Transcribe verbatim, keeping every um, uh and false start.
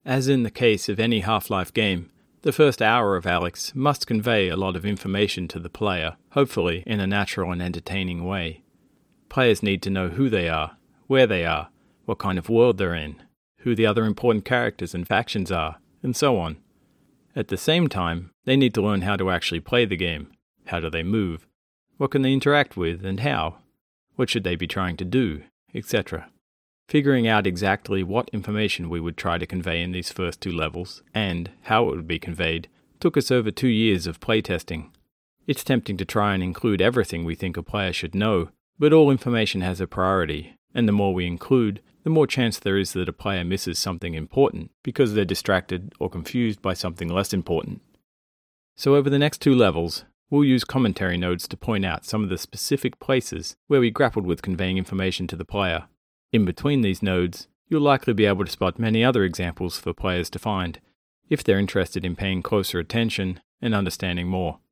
As in the case of any Half-Life game, the first hour of Alyx must convey a lot of information to the player, hopefully in a natural and entertaining way. Players need to know who they are, where they are, what kind of world they're in, who the other important characters and factions are, and so on. At the same time, they need to learn how to actually play the game. How do they move? What can they interact with and how? What should they be trying to do, et cetera. Figuring out exactly what information we would try to convey in these first two levels, and how it would be conveyed, took us over two years of playtesting. It's tempting to try and include everything we think a player should know, but all information has a priority, and the more we include, the more chance there is that a player misses something important because they're distracted or confused by something less important. So over the next two levels, we'll use commentary nodes to point out some of the specific places where we grappled with conveying information to the player. In between these nodes, you'll likely be able to spot many other examples for players to find, if they're interested in paying closer attention and understanding more.